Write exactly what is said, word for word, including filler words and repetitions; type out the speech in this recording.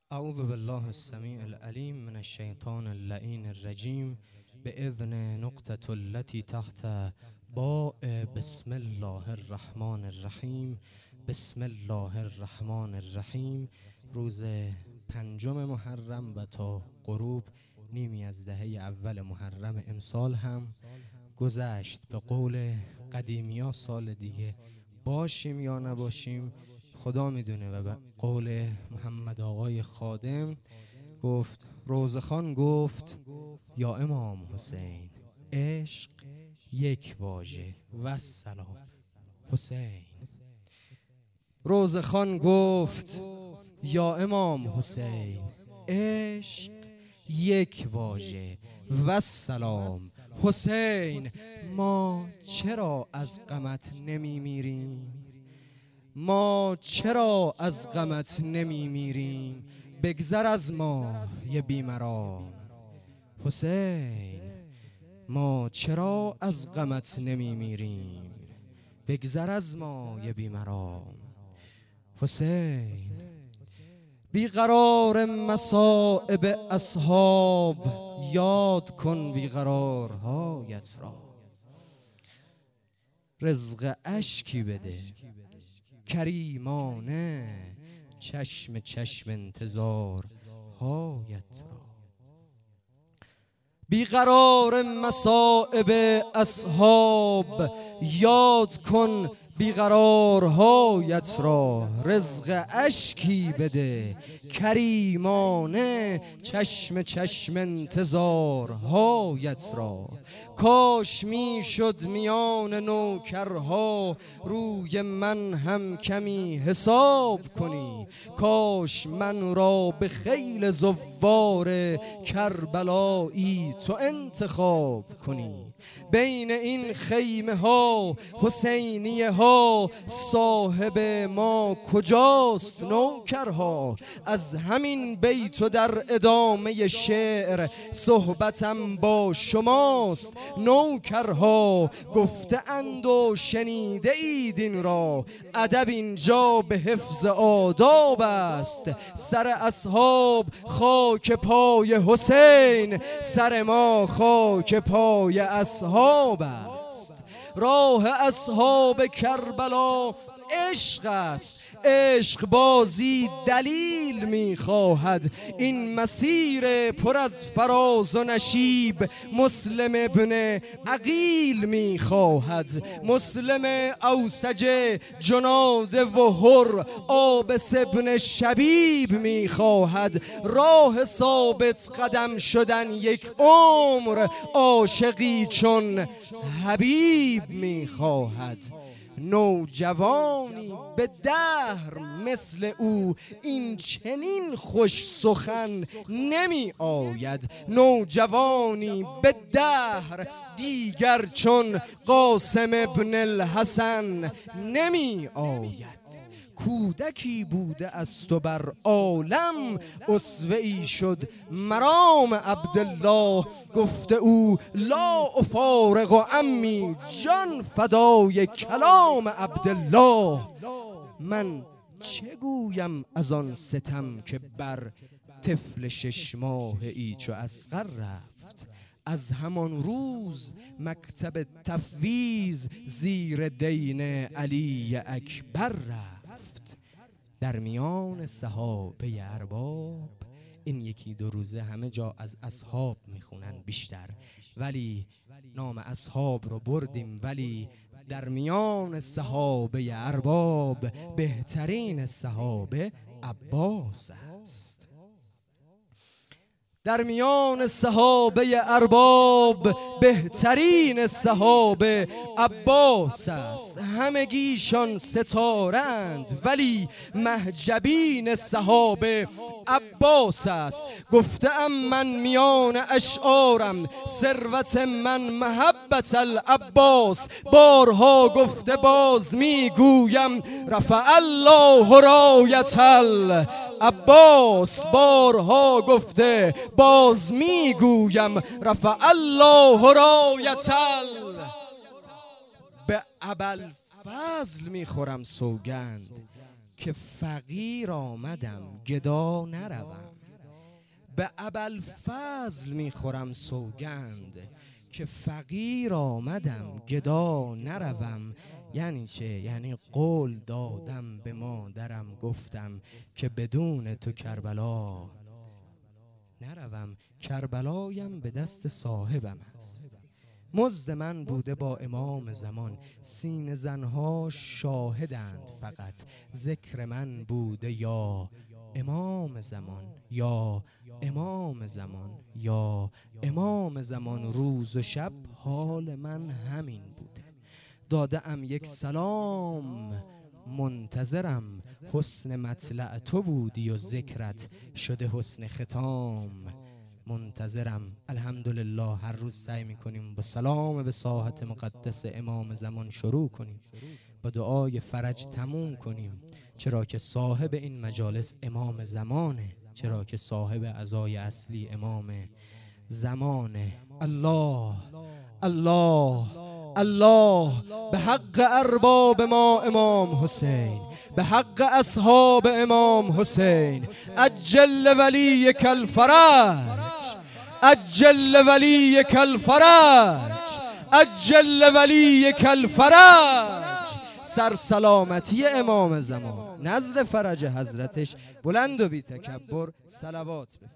اعوذ بالله السمیع العلیم من الشیطان اللعین الرجیم باذن نقطة التي تحت باء بسم الله الرحمن الرحیم. بسم الله الرحمن الرحیم. روز پنجم محرم و تا غروب نیمی از دهه اول محرم امسال هم گذشت. به قول قدیمیا سال دیگه باشیم یا نباشیم خدا میدونه. و به قول محمد آقای خادم گفت، روزخان گفت یا امام حسین، عشق یک واژه و سلام حسین. روزخان گفت یا امام حسین، عشق یک واژه و سلام حسین. ما چرا از غمت نمی میریم؟ ما چرا از غمت نمی میریم؟ بگذر از ما یه بیمرام حسین. ما چرا از غمت نمی میریم؟ بگذر از ما یه بیمرام حسین. بیقرار مصائب اصحاب، یاد کن بیقرارهایت را. رزق اشکی بده کریمانه، چشم چشم انتظار هایت را. بیقرار مصائب اصحاب، یاد کن بیقرارهایت را. رزق اشکی بده کریمانه، چشم چشم انتظارهایت را. کاش می شد میان نوکرها روی من هم کمی حساب کنی. کاش من را به خیل زوار کربلایی تو انتخاب کنی. بین این خیمه ها حسینیه ها، صاحب ما کجاست نوکرها؟ از همین بیت و در ادامه شعر صحبتم با شماست نوکرها. گفته اند و شنیده اید این را، ادب اینجا به حفظ آداب است. سر اصحاب خاک پای حسین، سر ما خاک پای اصحاب است. راه اصحاب کربلا عشق است، عشق بازی دلیل میخواهد. این مسیر پر از فراز و نشیب مسلم ابن عقیل میخواهد. مسلم اوسج جناده و هر آبس ابن شبیب میخواهد. راه ثابت قدم شدن یک عمر، عاشقی چون حبیب میخواهد. نوجوانی به دهر مثل او این چنین خوش سخن نمی آید. نوجوانی به دهر دیگر چون قاسم ابن الحسن نمی آید. کودکی بوده است و بر عالم اسوه ای شد مرام عبدالله. گفته او لا افارق و امی، جان فدای کلام عبدالله. من چه گویم از آن ستم که بر طفل شش ماه ای چو اصغر رفت؟ از همان روز مکتب تفویض زیر دین علی اکبر رفت. در میان صحابه ارباب، این یکی دو روزه همه جا از اصحاب میخونن بیشتر، ولی نام اصحاب رو بردیم. ولی در میان صحابه ارباب بهترین صحابه عباس است. در میان صحابه ارباب بهترین صحابه عباس است. همگیشان ستارند ولی محجبین صحابه عباس است. گفته ام من میان اشعارم ثروت من محبت العباس. بارها گفته باز میگویم رفع الله رایت العباس. بارها گفته باز میگویم رفع الله رایت ال. به ابوالفضل میخورم سوگند که فقیر آمدم گدا نروم. به ابوالفضل میخورم سوگند که فقیر آمدم گدا نروم. یعنی چه؟ یعنی قول دادم به مادرم، گفتم که بدون تو کربلا نروم. کربلایم به دست صاحبم است، مزد من بوده با امام زمان. سینه زنها شاهدند فقط، ذکر من بوده یا امام زمان، یا امام زمان، یا امام زمان. روز و شب حال من همین بوده. داده ام یک سلام منتظرم، حسن مطلع تو بودی و ذکرت شده حسن ختام. منتظرم. الحمدلله هر روز سعی میکنیم با سلام به ساحت مقدس امام زمان شروع کنیم، با دعای فرج تموم کنیم، چرا که صاحب این مجالس امام زمانه، چرا که صاحب عزای اصلی امام زمانه. الله الله الله به حق ارباب ما امام حسین، به حق اصحاب امام حسین. اجل ولیک الفرج، اجل ولیک الفرج، اجل ولیک الفرج. سر سلامتی امام زمان، نظر فرج حضرتش بلند و بی تکبر صلوات بفرست.